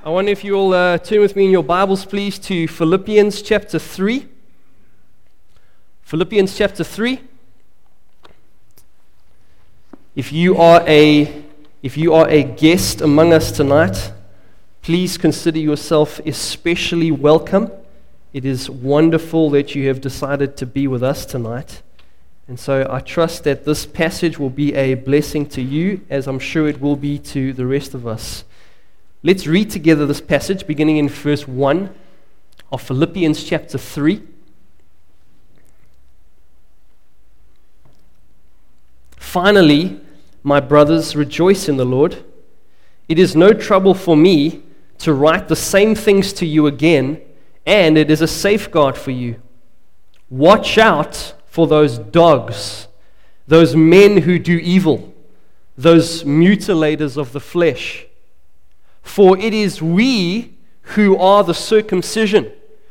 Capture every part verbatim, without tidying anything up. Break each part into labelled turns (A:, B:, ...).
A: I wonder if you'll uh, turn with me in your Bibles, please, to Philippians chapter three. Philippians chapter three. If you are a if you are a guest among us tonight, please consider yourself especially welcome. It is wonderful that you have decided to be with us tonight. And so I trust that this passage will be a blessing to you, as I'm sure it will be to the rest of us. Let's read together this passage, beginning in verse one of Philippians chapter three. Finally, my brothers, rejoice in the Lord. It is no trouble for me to write the same things to you again, and it is a safeguard for you. Watch out for those dogs, those men who do evil, those mutilators of the flesh. For it is we who are the circumcision,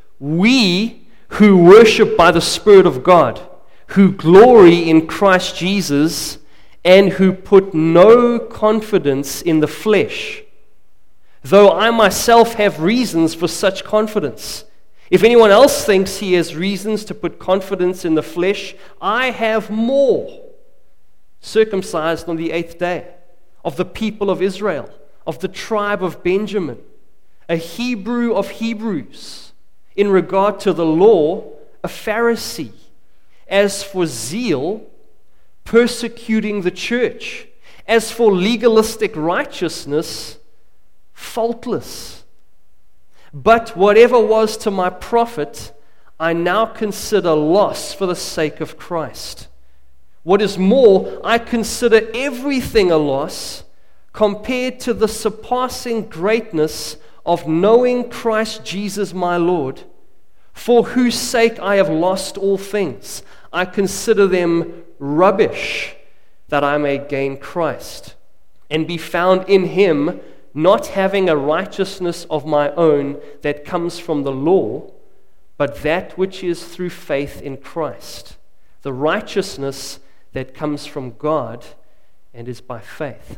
A: we who worship by the Spirit of God, who glory in Christ Jesus, and who put no confidence in the flesh, though I myself have reasons for such confidence. If anyone else thinks he has reasons to put confidence in the flesh, I have more. Circumcised on the eighth day, of the people of Israel, of the tribe of Benjamin, a Hebrew of Hebrews, in regard to the law, a Pharisee, as for zeal, persecuting the church, as for legalistic righteousness, faultless. But whatever was to my profit, I now consider loss for the sake of Christ. What is more, I consider everything a loss compared to the surpassing greatness of knowing Christ Jesus my Lord, for whose sake I have lost all things. I consider them rubbish, that I may gain Christ, and be found in him, not having a righteousness of my own that comes from the law, but that which is through faith in Christ, the righteousness that comes from God and is by faith.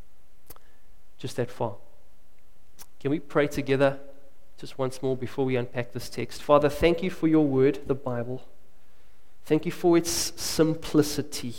A: Just that far. Can we pray together just once more before we unpack this text? Father, thank you for your word, the Bible. Thank you for its simplicity.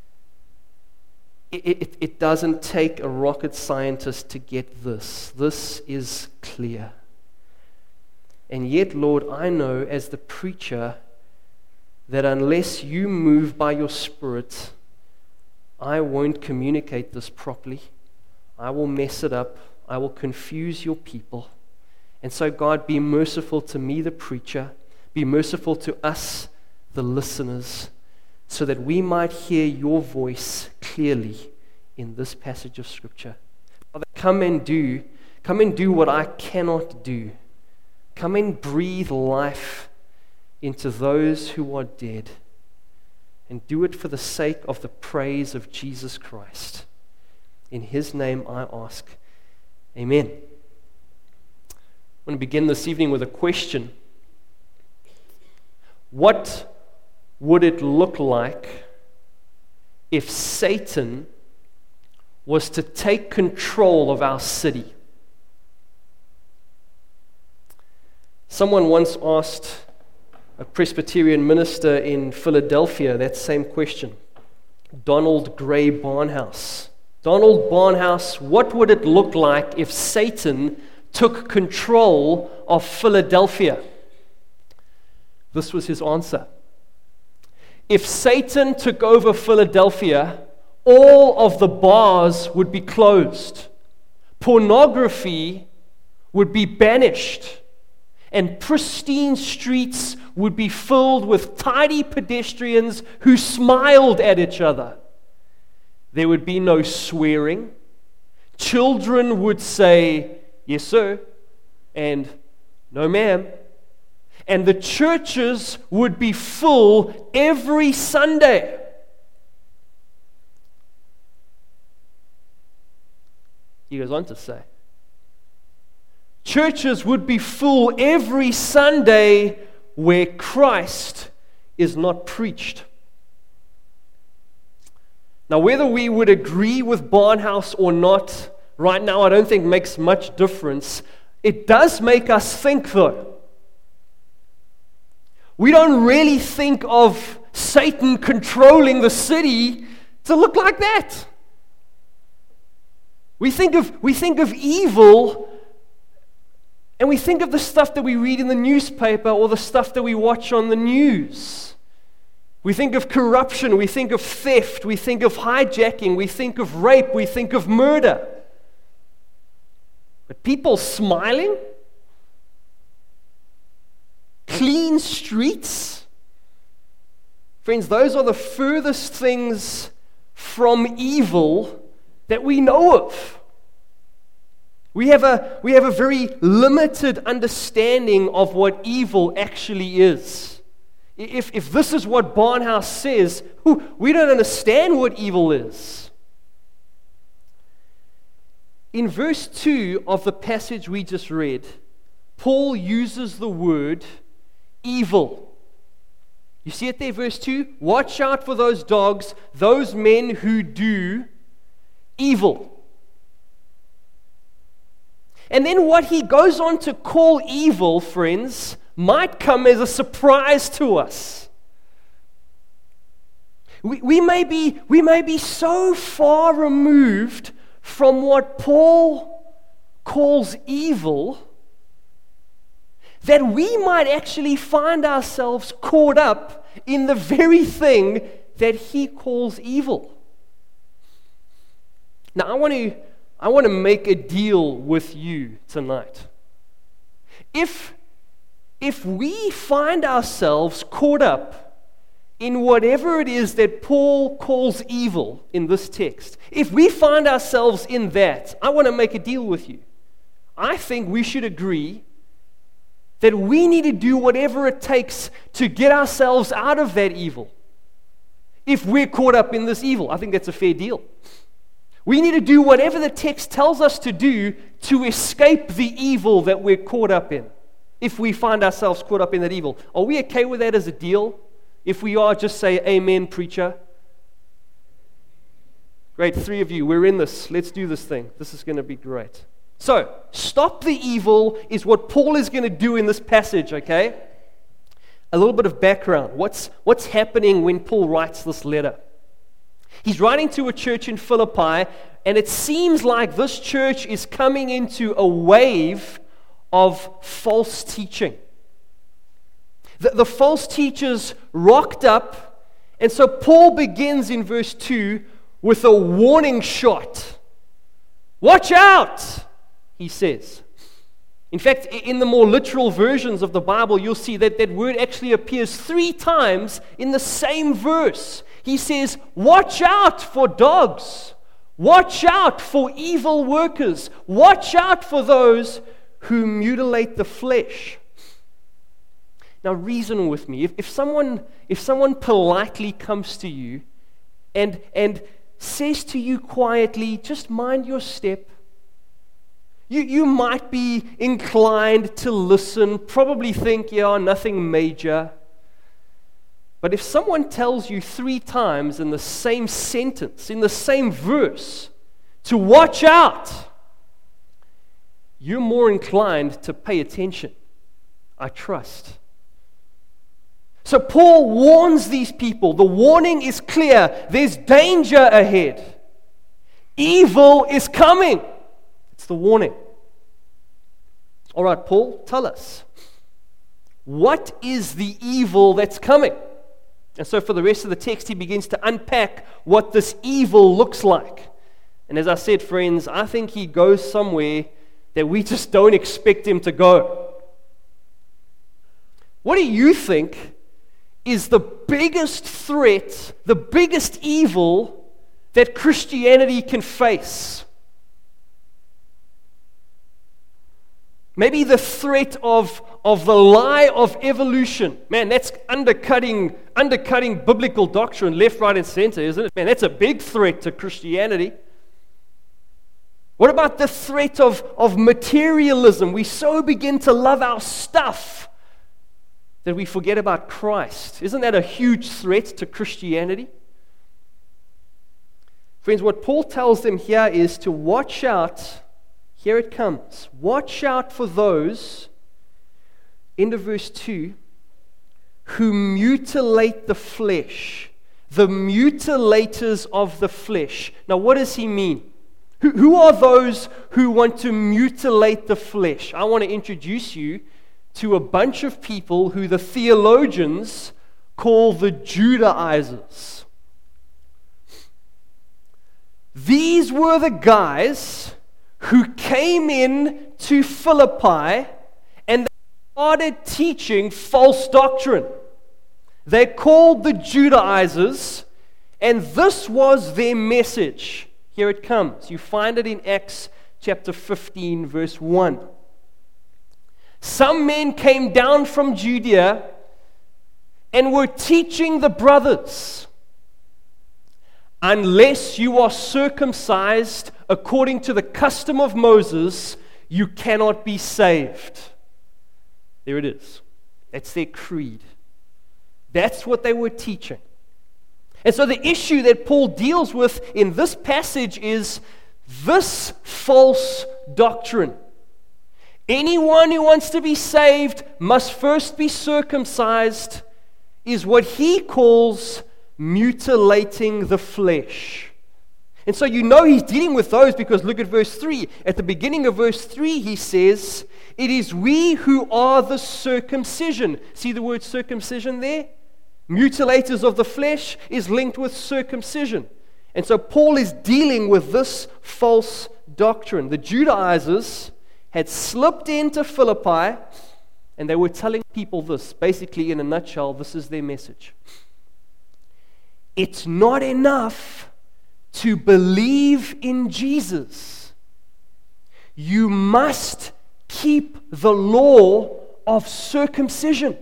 A: It, it, it doesn't take a rocket scientist to get this. This is clear. And yet, Lord, I know as the preacher that unless you move by your Spirit, I won't communicate this properly. I will mess it up. I will confuse your people. And so, God, be merciful to me, the preacher. Be merciful to us, the listeners, so that we might hear your voice clearly in this passage of Scripture. Father, come and do, come and do what I cannot do. Come and breathe life into those who are dead. And do it for the sake of the praise of Jesus Christ. In his name I ask, amen. I want to begin this evening with a question. What would it look like if Satan was to take control of our city? Someone once asked a Presbyterian minister in Philadelphia that same question, Donald Gray Barnhouse. Donald Barnhouse, what would it look like if Satan took control of Philadelphia? This was his answer. If Satan took over Philadelphia, all of the bars would be closed. Pornography would be banished. And pristine streets would be filled with tidy pedestrians who smiled at each other. There would be no swearing. Children would say, "Yes, sir," and "No, ma'am." And the churches would be full every Sunday. He goes on to say, churches would be full every Sunday where Christ is not preached. Now, whether we would agree with Barnhouse or not, right now I don't think makes much difference. It does make us think, though. We don't really think of Satan controlling the city to look like that. We think of, we think of evil, and we think of the stuff that we read in the newspaper or the stuff that we watch on the news. We think of corruption, we think of theft, we think of hijacking, we think of rape, we think of murder. But people smiling, clean streets, friends, those are the furthest things from evil that we know of. We have a, we have a very limited understanding of what evil actually is. If, if this is what Barnhouse says, we don't understand what evil is. In verse two of the passage we just read, Paul uses the word evil. You see it there, verse two? Watch out for those dogs, those men who do evil. And then what he goes on to call evil, friends, might come as a surprise to us. We, we, may be, we may be so far removed from what Paul calls evil that we might actually find ourselves caught up in the very thing that he calls evil. Now, I want to I want to make a deal with you tonight. If, if we find ourselves caught up in whatever it is that Paul calls evil in this text, if we find ourselves in that, I want to make a deal with you. I think we should agree that we need to do whatever it takes to get ourselves out of that evil. If we're caught up in this evil, I think that's a fair deal. We need to do whatever the text tells us to do to escape the evil that we're caught up in. If we find ourselves caught up in that evil, are we okay with that as a deal? If we are, just say amen, preacher. Great, three of you, we're in this. Let's do this thing. This is going to be great. So, stop the evil is what Paul is going to do in this passage, okay? A little bit of background. What's, what's happening when Paul writes this letter? He's writing to a church in Philippi, and it seems like this church is coming into a wave of false teaching. The, the false teachers rocked up, and so Paul begins in verse two with a warning shot. Watch out, he says. In fact, in the more literal versions of the Bible, you'll see that that word actually appears three times in the same verse. He says, watch out for dogs. Watch out for evil workers. Watch out for those who mutilate the flesh. Now reason with me. If, if someone if someone politely comes to you and, and says to you quietly, just mind your step, you, you might be inclined to listen, probably think, yeah, nothing major. But if someone tells you three times in the same sentence, in the same verse, to watch out, you're more inclined to pay attention, I trust. So Paul warns these people. The warning is clear. There's danger ahead. Evil is coming. It's the warning. All right, Paul, tell us. What is the evil that's coming? And so for the rest of the text, he begins to unpack what this evil looks like. And as I said, friends, I think he goes somewhere that we just don't expect him to go. What do you think is the biggest threat, the biggest evil that Christianity can face? Maybe the threat of, of the lie of evolution. Man, that's undercutting, undercutting biblical doctrine left, right, and center, isn't it? Man, that's a big threat to Christianity. What about the threat of, of materialism? We so begin to love our stuff that we forget about Christ. Isn't that a huge threat to Christianity? Friends, what Paul tells them here is to watch out. Here it comes. Watch out for those, end of verse two, who mutilate the flesh. The mutilators of the flesh. Now, what does he mean? Who, who are those who want to mutilate the flesh? I want to introduce you to a bunch of people who the theologians call the Judaizers. These were the guys who came in to Philippi and they started teaching false doctrine. They're called the Judaizers, and this was their message. Here it comes. You find it in Acts chapter fifteen, verse one. Some men came down from Judea and were teaching the brothers, unless you are circumcised according to the custom of Moses, you cannot be saved. There it is. That's their creed. That's what they were teaching. And so the issue that Paul deals with in this passage is this false doctrine. Anyone who wants to be saved must first be circumcised, is what he calls mutilating the flesh. And so you know he's dealing with those because look at verse three. At the beginning of verse three he says, "It is we who are the circumcision." See the word circumcision there? Mutilators of the flesh is linked with circumcision. And so Paul is dealing with this false doctrine. The Judaizers had slipped into Philippi and they were telling people this. Basically, in a nutshell, this is their message. It's not enough to believe in Jesus. You must keep the law of circumcision.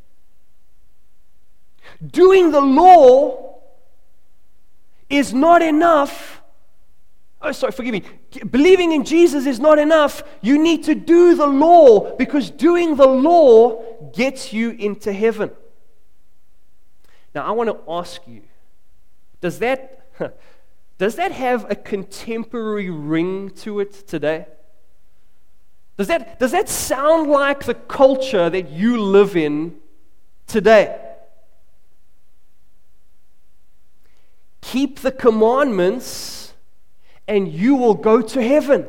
A: Doing the law is not enough. Oh, sorry, forgive me. Believing in Jesus is not enough. You need to do the law because doing the law gets you into heaven. Now, I want to ask you, does that, does that have a contemporary ring to it today? Does that, does that sound like the culture that you live in today? Keep the commandments and you will go to heaven.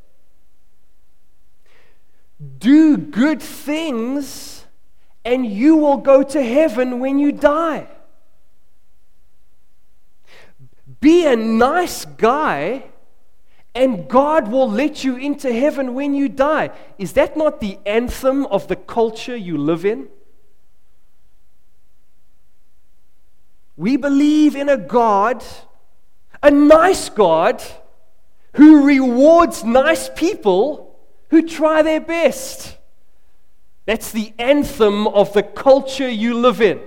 A: Do good things and you will go to heaven when you die. Be a nice guy and God will let you into heaven when you die. Is that not the anthem of the culture you live in? We believe in a God, a nice God, who rewards nice people who try their best. That's the anthem of the culture you live in.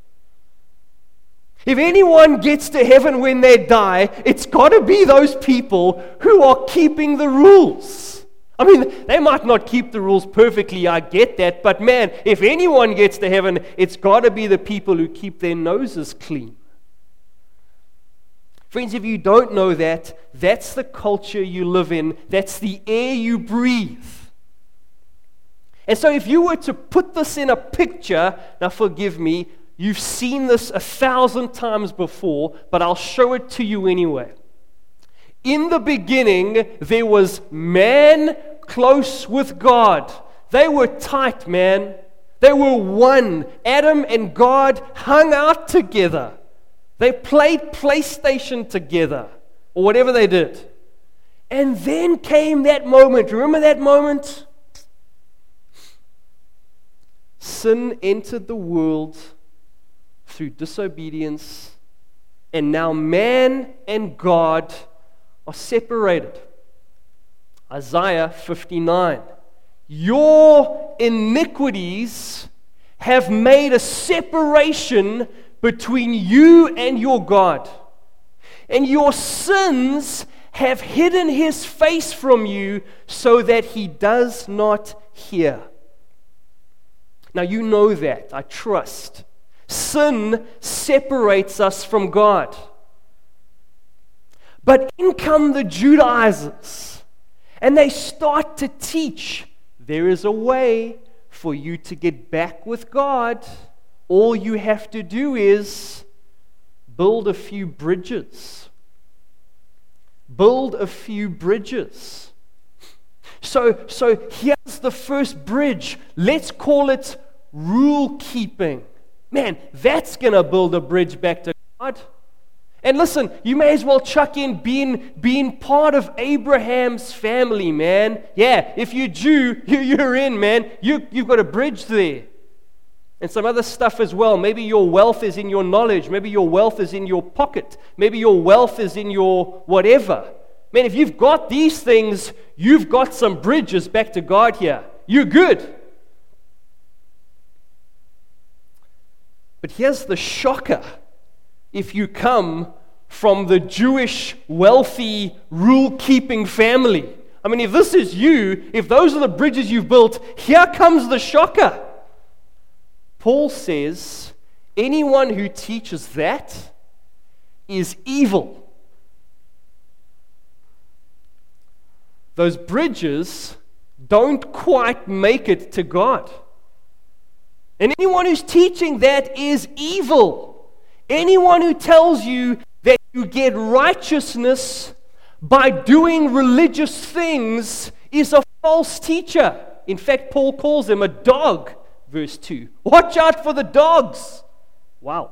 A: If anyone gets to heaven when they die, it's got to be those people who are keeping the rules. I mean, they might not keep the rules perfectly, I get that, but man, if anyone gets to heaven, it's got to be the people who keep their noses clean. Friends, if you don't know that, that's the culture you live in, that's the air you breathe. And so if you were to put this in a picture, now forgive me, you've seen this a thousand times before, but I'll show it to you anyway. In the beginning, there was man close with God. They were tight, man. They were one. Adam and God hung out together. They played PlayStation together, or whatever they did. And then came that moment. Remember that moment? Sin entered the world through disobedience, and now man and God are separated. Isaiah fifty-nine. Your iniquities have made a separation between you and your God, and your sins have hidden his face from you so that he does not hear. Now you know that, I trust. Sin separates us from God. But in come the Judaizers, And they start to teach, there is a way for you to get back with God. All you have to do is build a few bridges. Build a few bridges. So, so here's the first bridge. Let's call it rule keeping. Man, that's going to build a bridge back to God. And listen, you may as well chuck in being, being part of Abraham's family, man. Yeah, if you're Jew, you, you're in, man. You, you've got a bridge there. And some other stuff as well. Maybe your wealth is in your knowledge. Maybe your wealth is in your pocket. Maybe your wealth is in your whatever. Man, if you've got these things, you've got some bridges back to God here. You're good. But here's the shocker. If you come from the Jewish, wealthy, rule-keeping family. I mean, if this is you, if those are the bridges you've built, here comes the shocker. Paul says, anyone who teaches that is evil. Those bridges don't quite make it to God. And anyone who's teaching that is evil. Anyone who tells you that you get righteousness by doing religious things is a false teacher. In fact, Paul calls him a dog, verse two. Watch out for the dogs. Wow.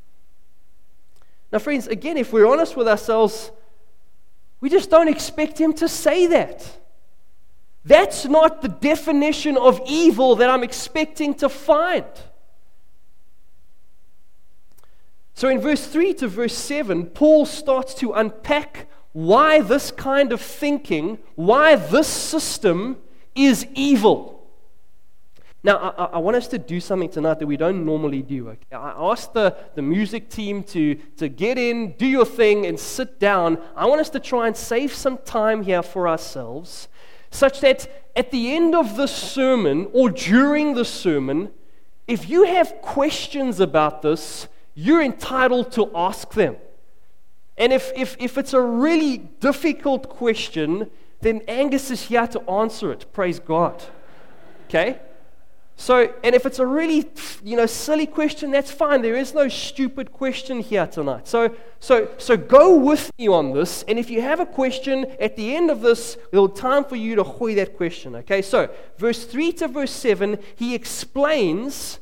A: Now, friends, again, if we're honest with ourselves, we just don't expect him to say that. That's not the definition of evil that I'm expecting to find. So in verse three to verse seven, Paul starts to unpack why this kind of thinking, why this system is evil. Now, I, I want us to do something tonight that we don't normally do. Okay? I asked the, the music team to, to get in, do your thing, and sit down. I want us to try and save some time here for ourselves, such that at the end of the sermon, or during the sermon, if you have questions about this, you're entitled to ask them. And if, if, if it's a really difficult question, then Angus is here to answer it. Praise God. Okay? So, and if it's a really, you know, silly question, that's fine. There is no stupid question here tonight. So, so, so go with me on this. And if you have a question at the end of this, there'll be time for you to hoy that question. Okay? So, verse three to verse seven, he explains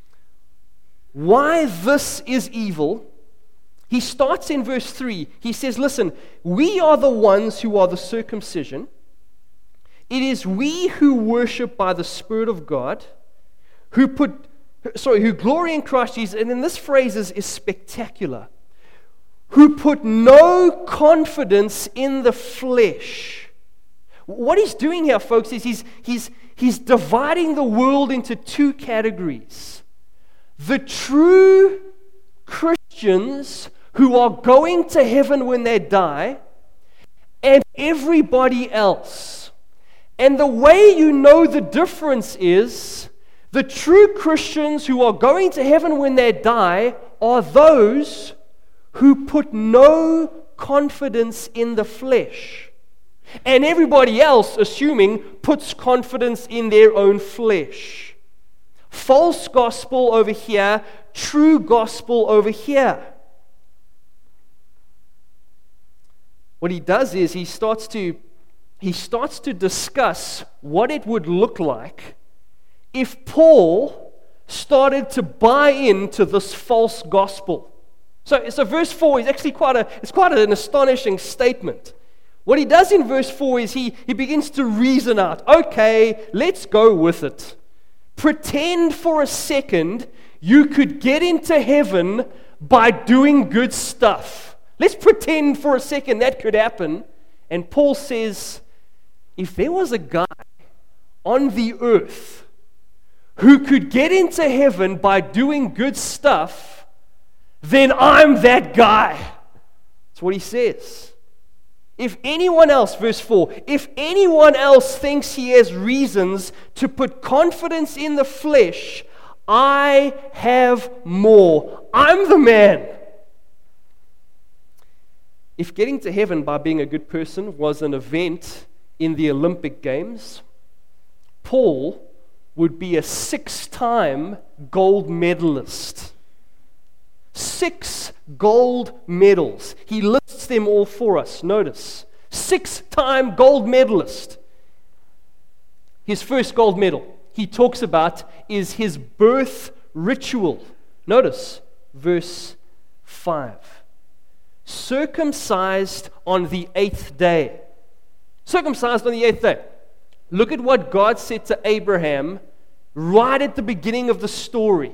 A: why this is evil. He starts in verse three. He says, listen, we are the ones who are the circumcision. It is we who worship by the Spirit of God, who put, sorry, who glory in Christ Jesus. And then this phrase is, is spectacular. Who put no confidence in the flesh. What he's doing here, folks, is he's, he's, he's dividing the world into two categories. The true Christians who are going to heaven when they die, and everybody else. And the way you know the difference is, the true Christians who are going to heaven when they die are those who put no confidence in the flesh. And everybody else, assuming, puts confidence in their own flesh. False gospel over here, true gospel over here. What he does is he starts to he starts to discuss what it would look like if Paul started to buy into this false gospel. So, so verse four is actually quite a it's quite an astonishing statement. What he does in verse four is he, he begins to reason out, okay, let's go with it. Pretend for a second you could get into heaven by doing good stuff. Let's pretend for a second that could happen. And Paul says, if there was a guy on the earth who could get into heaven by doing good stuff, then I'm that guy. That's what he says. If anyone else, verse four, if anyone else thinks he has reasons to put confidence in the flesh, I have more. I'm the man. If getting to heaven by being a good person was an event in the Olympic Games, Paul would be a six-time gold medalist. Six gold medals. He lists them all for us. Notice, six-time gold medalist. His first gold medal he talks about is his birth ritual. Notice verse five. Circumcised on the eighth day. Circumcised on the eighth day. Look at what God said to Abraham right at the beginning of the story.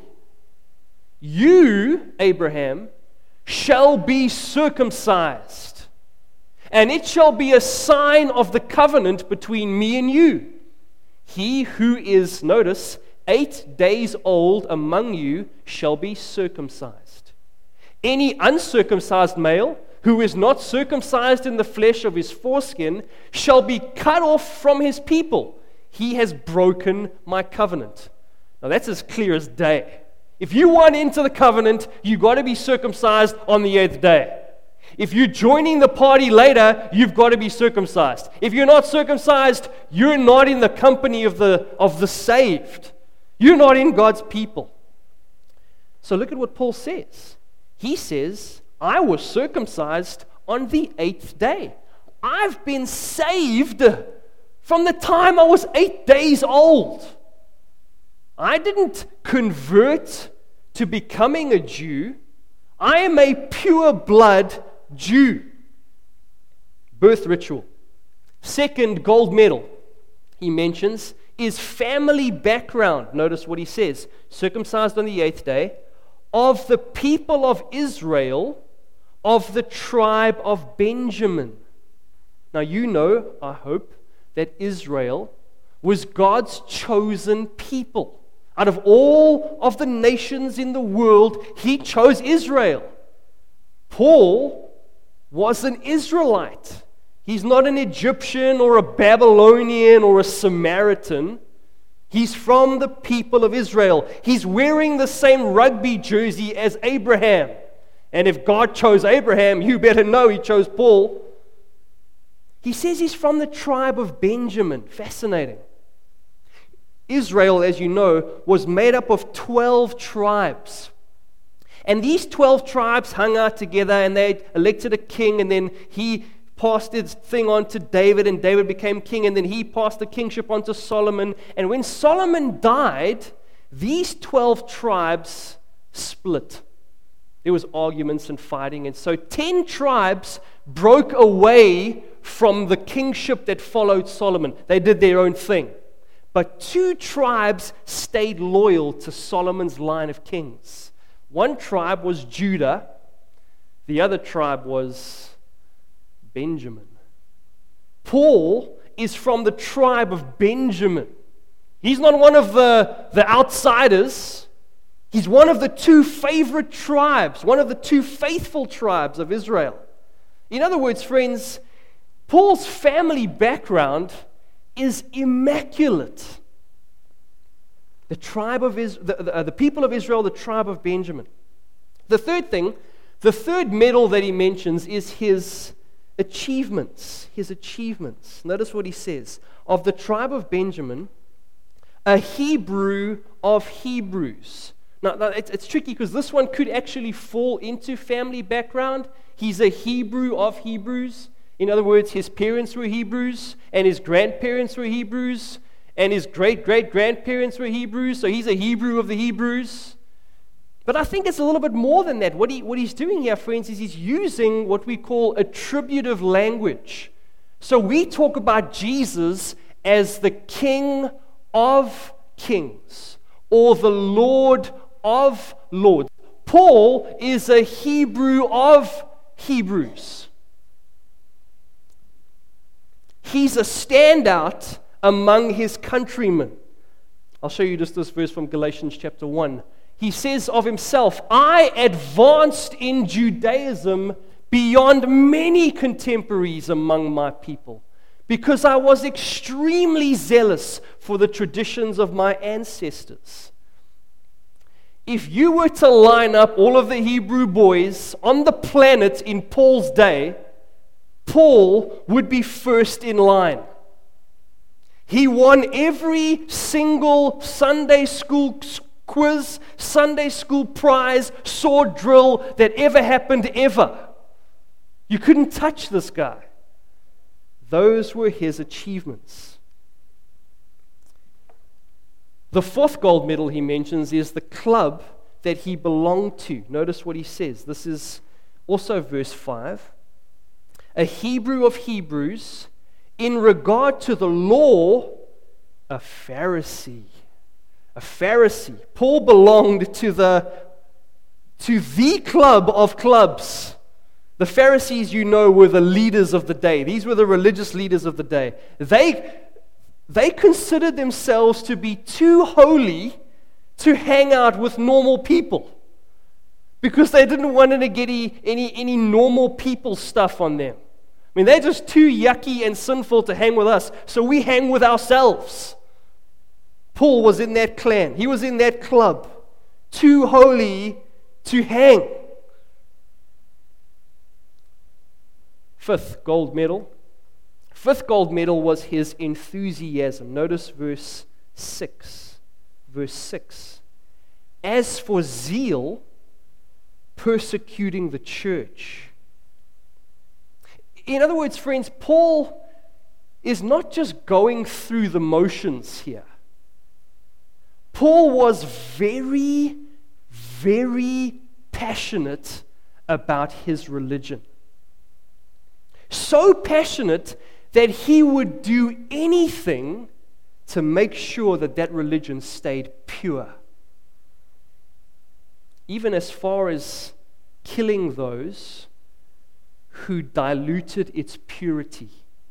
A: You, Abraham, shall be circumcised, and it shall be a sign of the covenant between me and you. He who is, notice, eight days old among you shall be circumcised. Any uncircumcised male who is not circumcised in the flesh of his foreskin shall be cut off from his people. He has broken my covenant. Now that's as clear as day. If you want into the covenant, you've got to be circumcised on the eighth day. If you're joining the party later, you've got to be circumcised. If you're not circumcised, you're not in the company of the, of the saved. You're not in God's people. So look at what Paul says. He says, I was circumcised on the eighth day. I've been saved from the time I was eight days old. I didn't convert to becoming a Jew. I am a pure blood Jew. Birth ritual. Second gold medal he mentions is family background. Notice what he says. Circumcised on the eighth day, of the people of Israel, of the tribe of Benjamin. Now you know, I hope, that Israel was God's chosen people. Out of all of the nations in the world, he chose Israel. Paul was an Israelite. He's not an Egyptian or a Babylonian or a Samaritan. He's from the people of Israel. He's wearing the same rugby jersey as Abraham. And if God chose Abraham, you better know he chose Paul. He says he's from the tribe of Benjamin. Fascinating. Israel, as you know, was made up of twelve tribes. And these twelve tribes hung out together and they elected a king, and then he passed his thing on to David, and David became king, and then he passed the kingship on to Solomon. And when Solomon died, these twelve tribes split. There was arguments and fighting, and so ten tribes broke away from the kingship that followed Solomon. They did their own thing. But two tribes stayed loyal to Solomon's line of kings. One tribe was Judah. The other tribe was Benjamin. Paul is from the tribe of Benjamin. He's not one of the, the outsiders. He's one of the two favorite tribes, one of the two faithful tribes of Israel. In other words, friends, Paul's family background is immaculate. The tribe of Is- the, the, uh, the people of Israel, the tribe of Benjamin. The third thing, the third medal that he mentions is his achievements. His achievements. Notice what he says. Of the tribe of Benjamin, a Hebrew of Hebrews. Now, now it's, it's tricky because this one could actually fall into family background. He's a Hebrew of Hebrews. In other words, his parents were Hebrews, and his grandparents were Hebrews, and his great-great-grandparents were Hebrews, so he's a Hebrew of the Hebrews. But I think it's a little bit more than that. What, he, what he's doing here, friends, is he's using what we call attributive language. So we talk about Jesus as the King of Kings, or the Lord of Lords. Paul is a Hebrew of Hebrews. He's a standout among his countrymen. I'll show you just this verse from Galatians chapter one. He says of himself, I advanced in Judaism beyond many contemporaries among my people, because I was extremely zealous for the traditions of my ancestors. If you were to line up all of the Hebrew boys on the planet in Paul's day, Paul would be first in line. He won every single Sunday school quiz, Sunday school prize, sword drill that ever happened ever. You couldn't touch this guy. Those were his achievements. The fourth gold medal he mentions is the club that he belonged to. Notice what he says. This is also verse five. A Hebrew of Hebrews, in regard to the law, a Pharisee. A Pharisee. Paul belonged to the, to the club of clubs. The Pharisees, you know, were the leaders of the day. These were the religious leaders of the day. They, they considered themselves to be too holy to hang out with normal people, because they didn't want to get any, any, any normal people stuff on them. I mean, they're just too yucky and sinful to hang with us, so we hang with ourselves. Paul was in that clan. He was in that club. Too holy to hang. Fifth gold medal. Fifth gold medal was his enthusiasm. Notice verse six. Verse six. As for zeal, persecuting the church. In other words, friends, Paul is not just going through the motions here. Paul was very, very passionate about his religion. So passionate that he would do anything to make sure that that religion stayed pure. Even as far as killing those who diluted its purity.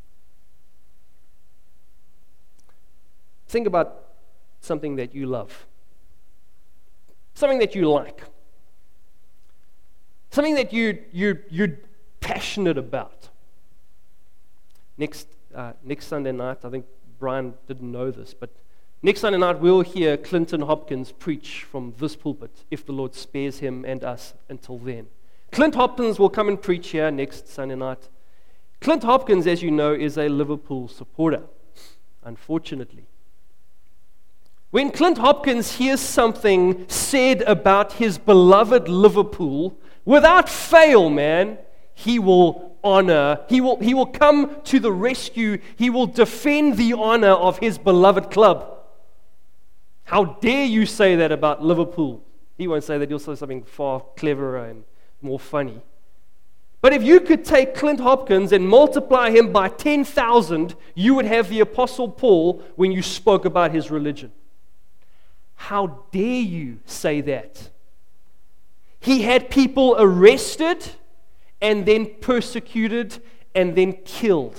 A: Think about something that you love. Something that you like. Something that you, you, you're passionate about. Next, uh, next Sunday night, I think Brian didn't know this, but next Sunday night we'll hear Clinton Hopkins preach from this pulpit, if the Lord spares him and us until then. Clint Hopkins will come and preach here next Sunday night. Clint Hopkins, as you know, is a Liverpool supporter, unfortunately. When Clint Hopkins hears something said about his beloved Liverpool, without fail, man, he will honor, he will, he will come to the rescue, he will defend the honor of his beloved club. How dare you say that about Liverpool? He won't say that, he'll say something far cleverer and more funny. But if you could take Clint Hopkins and multiply him by ten thousand, you would have the Apostle Paul when you spoke about his religion. How dare you say that? He had people arrested and then persecuted and then killed.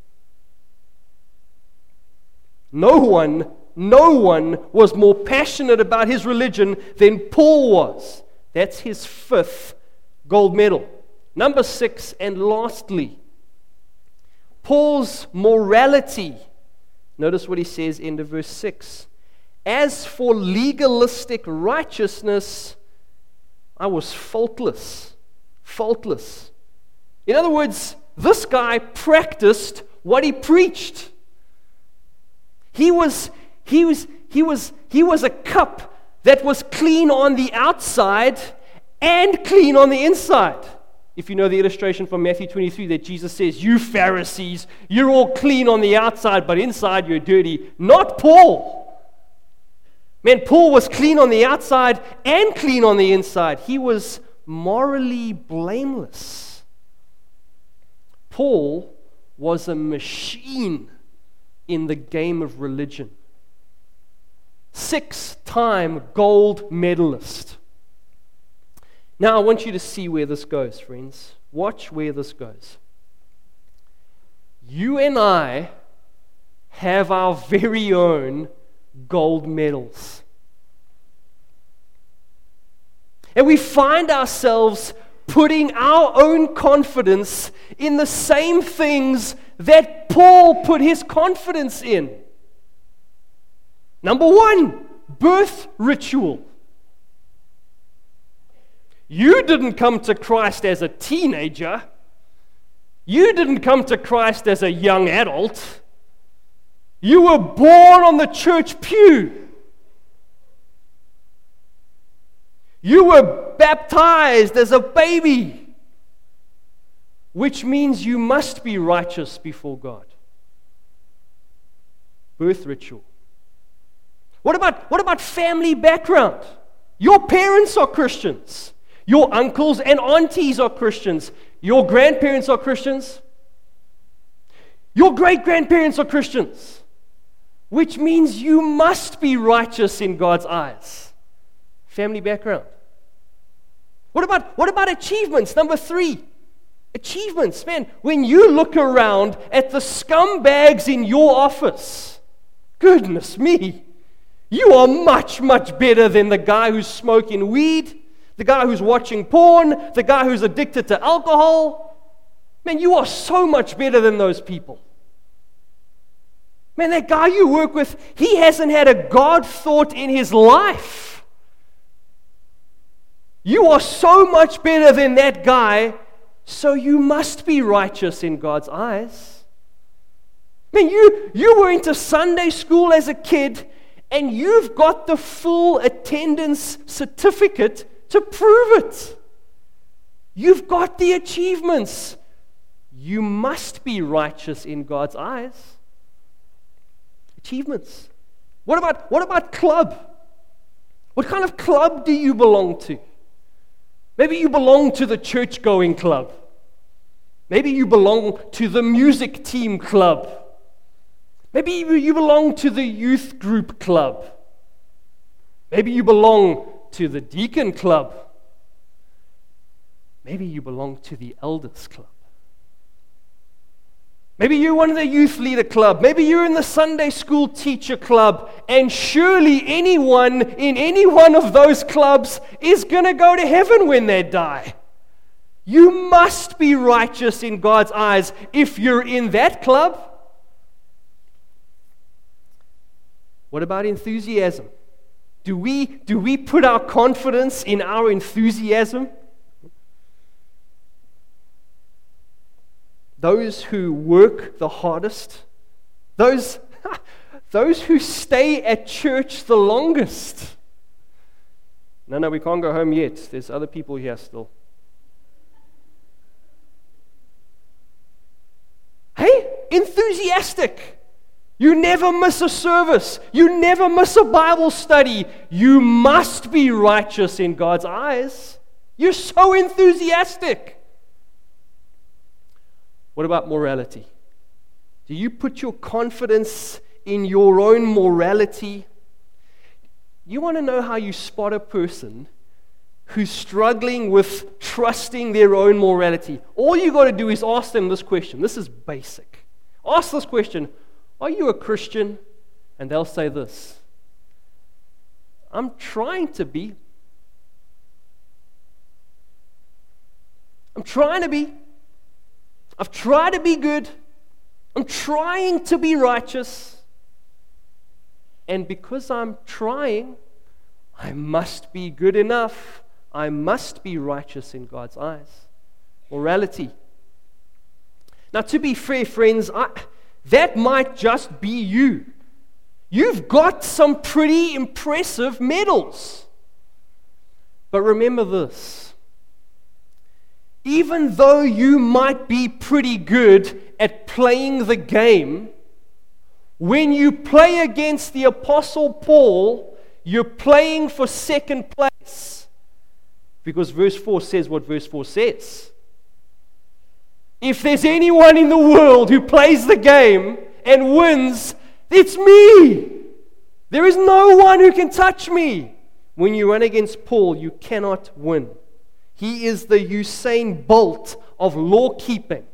A: No one, no one was more passionate about his religion than Paul was. That's his fifth gold medal. Number six, and lastly, Paul's morality. Notice what he says in the verse six. As for legalistic righteousness, I was faultless. Faultless. In other words, this guy practiced what he preached. He was, he was, he was, he was a cup that was clean on the outside and clean on the inside. If you know the illustration from Matthew twenty-three that Jesus says, you Pharisees, you're all clean on the outside, but inside you're dirty. Not Paul. Man, Paul was clean on the outside and clean on the inside. He was morally blameless. Paul was a machine in the game of religion. Six-time gold medalist. Now, I want you to see where this goes, friends. Watch where this goes. You and I have our very own gold medals. And we find ourselves putting our own confidence in the same things that Paul put his confidence in. Number one, birth ritual. You didn't come to Christ as a teenager. You didn't come to Christ as a young adult. You were born on the church pew. You were baptized as a baby, which means you must be righteous before God. Birth ritual. What about, what about family background? Your parents are Christians. Your uncles and aunties are Christians. Your grandparents are Christians. Your great-grandparents are Christians. Which means you must be righteous in God's eyes. Family background. What about, what about achievements? Number three. Achievements. Man, when you look around at the scumbags in your office, goodness me, you are much, much better than the guy who's smoking weed, the guy who's watching porn, the guy who's addicted to alcohol. Man, you are so much better than those people. Man, that guy you work with, he hasn't had a God thought in his life. You are so much better than that guy, so you must be righteous in God's eyes. Man, you, you were into Sunday school as a kid, and you've got the full attendance certificate to prove it. You've got the achievements. You must be righteous in God's eyes. Achievements. What about, what about club? What kind of club do you belong to? Maybe you belong to the church-going club. Maybe you belong to the music team club. Maybe you belong to the youth group club. Maybe you belong to the deacon club. Maybe you belong to the elders club. Maybe you're one of the youth leader club. Maybe you're in the Sunday school teacher club. And surely anyone in any one of those clubs is going to go to heaven when they die. You must be righteous in God's eyes if you're in that club. What about enthusiasm? Do we, do we put our confidence in our enthusiasm? Those who work the hardest, those, those who stay at church the longest. No, no, we can't go home yet. There's other people here still. Hey, enthusiastic. You never miss a service. You never miss a Bible study. You must be righteous in God's eyes. You're so enthusiastic. What about morality? Do you put your confidence in your own morality? You want to know how you spot a person who's struggling with trusting their own morality? All you got to do is ask them this question. This is basic. Ask this question. Are you a Christian? And they'll say this. I'm trying to be. I'm trying to be. I've tried to be good. I'm trying to be righteous. And because I'm trying, I must be good enough. I must be righteous in God's eyes. Morality. Now, to be fair, friends, I, that might just be you. You've got some pretty impressive medals. But remember this. Even though you might be pretty good at playing the game, when you play against the Apostle Paul, you're playing for second place. Because verse four says what verse four says. If there's anyone in the world who plays the game and wins, it's me. There is no one who can touch me. When you run against Paul, you cannot win. He is the Usain Bolt of law keeping.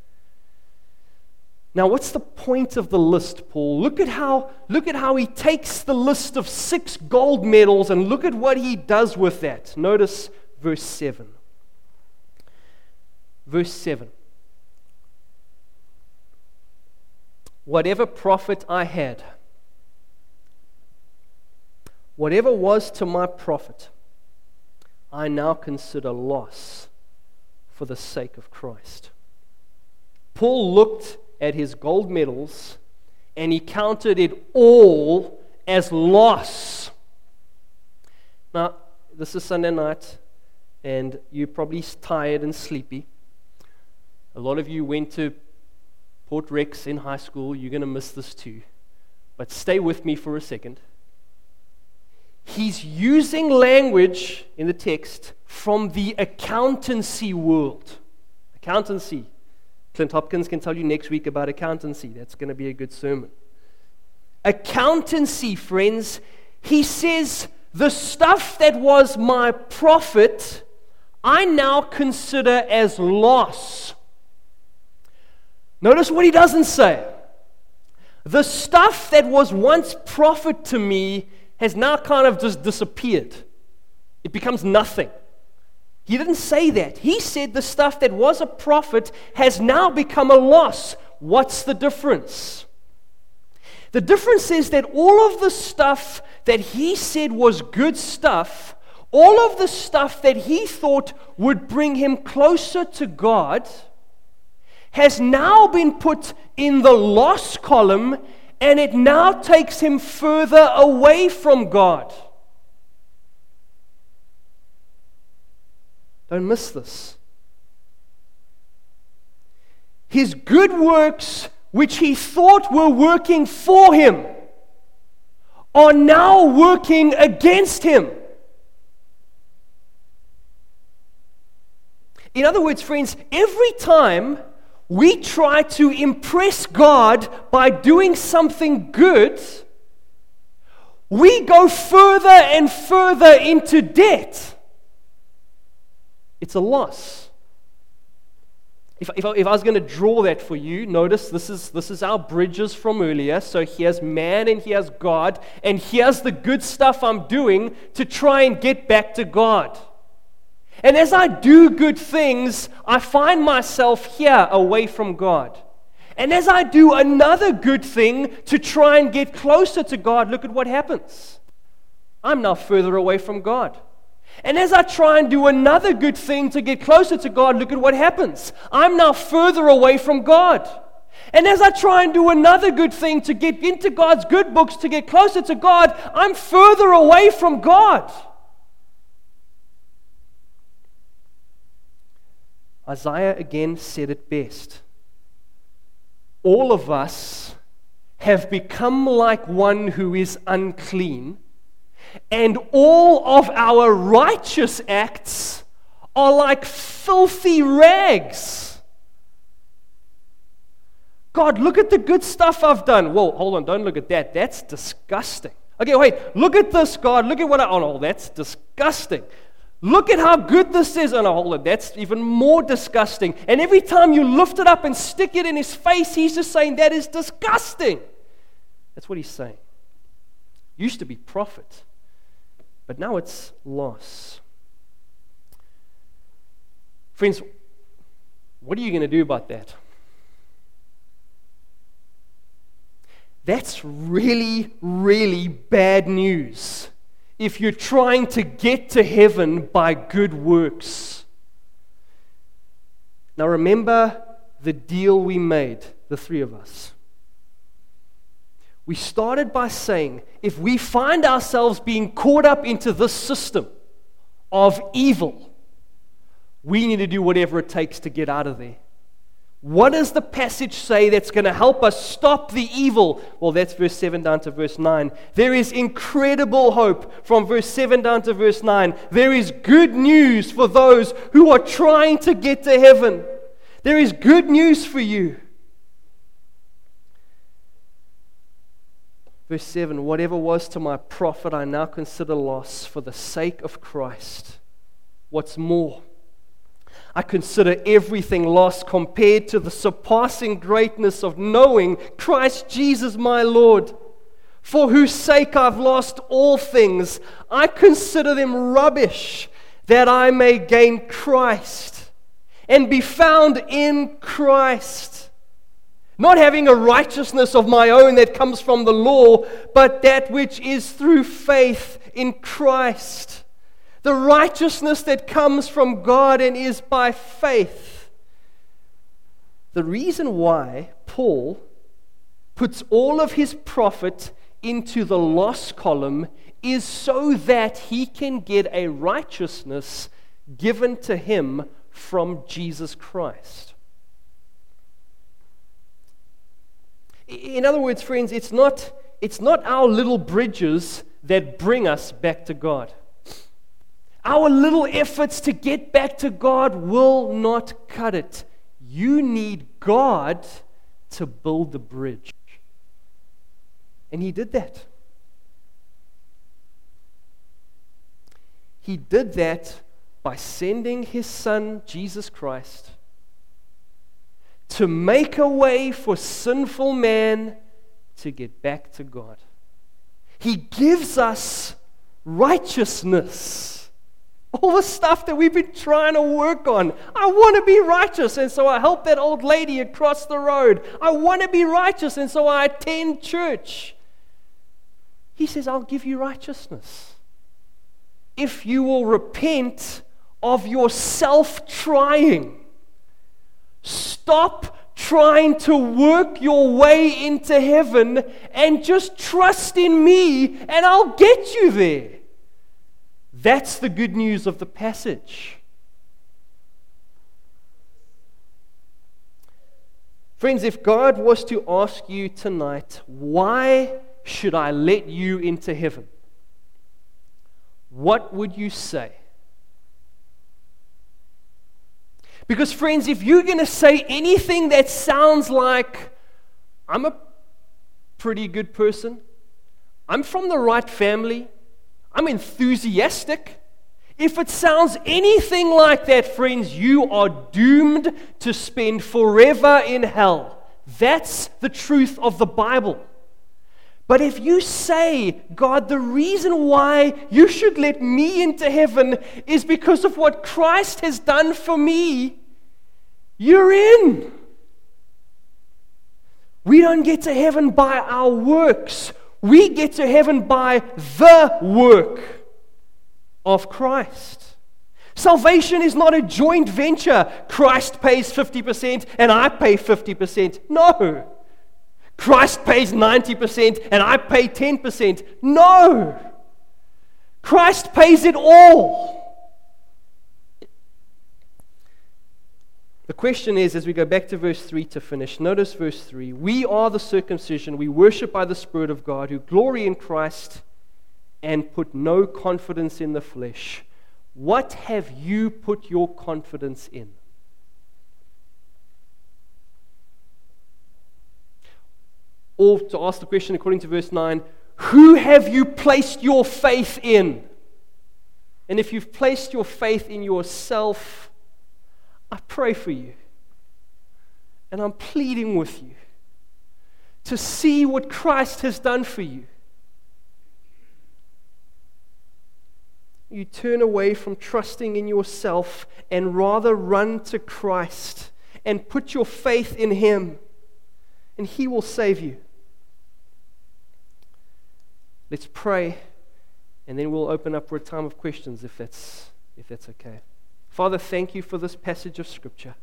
A: Now, what's the point of the list, Paul? Look at how, look at how he takes the list of six gold medals and look at what he does with that. Notice verse seven. Verse seven. Whatever profit I had, whatever was to my profit, I now consider loss for the sake of Christ. Paul looked at his gold medals and he counted it all as loss. Now, this is Sunday night, and you're probably tired and sleepy. A lot of you went to Port Rex in high school. You're going to miss this too. But stay with me for a second. He's using language in the text from the accountancy world. Accountancy. Clint Hopkins can tell you next week about accountancy. That's going to be a good sermon. Accountancy, friends. He says, the stuff that was my profit, I now consider as loss. Notice what he doesn't say. The stuff that was once profit to me has now kind of just disappeared. It becomes nothing. He didn't say that. He said the stuff that was a profit has now become a loss. What's the difference? The difference is that all of the stuff that he said was good stuff, all of the stuff that he thought would bring him closer to God, has now been put in the loss column, and it now takes him further away from God. Don't miss this. His good works, which he thought were working for him, are now working against him. In other words, friends, every time we try to impress God by doing something good, we go further and further into debt. It's a loss. If, if, I, if I was going to draw that for you, notice this is, this is our bridges from earlier. So here's man and here's God, and here's the good stuff I'm doing to try and get back to God. And as I do good things, I find myself here away from God. And as I do another good thing to try and get closer to God, look at what happens. I'm now further away from God. And as I try and do another good thing to get closer to God, look at what happens. I'm now further away from God. And as I try and do another good thing to get into God's good books, to get closer to God, I'm further away from God. Isaiah again said it best. All of us have become like one who is unclean, and all of our righteous acts are like filthy rags. God, look at the good stuff I've done. Whoa, hold on, don't look at that. That's disgusting. Okay, wait, look at this, God. Look at what I... Oh, no, that's disgusting. Look at how good this is. Oh, no, hold on, that's even more disgusting. And every time you lift it up and stick it in his face, he's just saying, that is disgusting. That's what he's saying. Used to be profit, but now it's loss. Friends, what are you going to do about that? That's really, really bad news if you're trying to get to heaven by good works. Now remember the deal we made, the three of us. We started by saying, if we find ourselves being caught up into this system of evil, we need to do whatever it takes to get out of there. What does the passage say that's going to help us stop the evil? Well, that's verse seven down to verse nine. There is incredible hope from verse seven down to verse nine. There is good news for those who are trying to get to heaven. There is good news for you. Verse seven, whatever was to my profit, I now consider loss for the sake of Christ. What's more, I consider everything lost compared to the surpassing greatness of knowing Christ Jesus my Lord, for whose sake I've lost all things. I consider them rubbish, that I may gain Christ and be found in Christ, not having a righteousness of my own that comes from the law, but that which is through faith in Christ. The righteousness that comes from God and is by faith. The reason why Paul puts all of his profit into the loss column is so that he can get a righteousness given to him from Jesus Christ. In other words, friends, it's not, it's not our little bridges that bring us back to God. Our little efforts to get back to God will not cut it. You need God to build the bridge. And he did that. He did that by sending his Son, Jesus Christ, to make a way for sinful man to get back to God. He gives us righteousness. All the stuff that we've been trying to work on. I want to be righteous, and so I help that old lady across the road. I want to be righteous, and so I attend church. He says, I'll give you righteousness if you will repent of your self-trying. Stop trying to work your way into heaven and just trust in me, and I'll get you there. That's the good news of the passage. Friends, if God was to ask you tonight, why should I let you into heaven? What would you say? Because, friends, if you're going to say anything that sounds like, I'm a pretty good person, I'm from the right family, I'm enthusiastic, if it sounds anything like that, friends, you are doomed to spend forever in hell. That's the truth of the Bible. But if you say, God, the reason why you should let me into heaven is because of what Christ has done for me, you're in. We don't get to heaven by our works. We get to heaven by the work of Christ. Salvation is not a joint venture. Christ pays fifty percent and I pay fifty percent. No. Christ pays ninety percent and I pay ten percent. No. Christ pays it all. The question is, as we go back to verse three to finish, notice verse three. We are the circumcision. We worship by the Spirit of God, who glory in Christ and put no confidence in the flesh. What have you put your confidence in? Or to ask the question according to verse nine, who have you placed your faith in? And if you've placed your faith in yourself, I pray for you. And I'm pleading with you to see what Christ has done for you. You turn away from trusting in yourself and rather run to Christ and put your faith in Him, and He will save you. Let's pray, and then we'll open up for a time of questions if that's, if that's okay. Father, thank you for this passage of Scripture.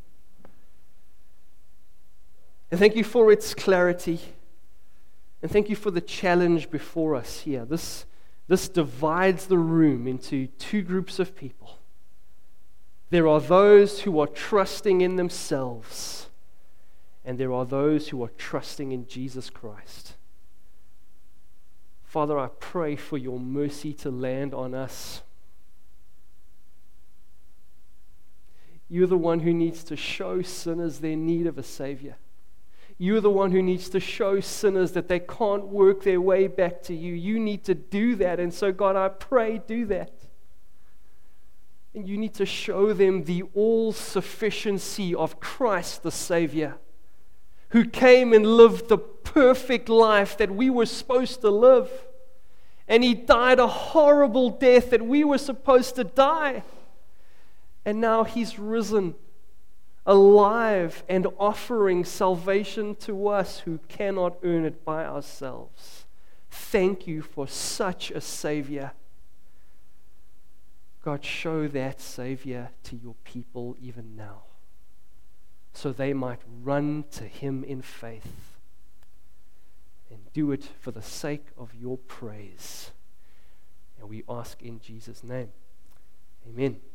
A: And thank you for its clarity. And thank you for the challenge before us here. This, this divides the room into two groups of people. There are those who are trusting in themselves, and there are those who are trusting in Jesus Christ. Father, I pray for your mercy to land on us. You're the one who needs to show sinners their need of a Savior. You're the one who needs to show sinners that they can't work their way back to you. You need to do that. And so, God, I pray, do that. And you need to show them the all-sufficiency of Christ the Savior, who came and lived the perfect life that we were supposed to live. And He died a horrible death that we were supposed to die. And now He's risen, alive and offering salvation to us who cannot earn it by ourselves. Thank you for such a Savior. God, show that Savior to your people even now, so they might run to Him in faith. and do it for the sake of your praise. And we ask in Jesus' name. Amen.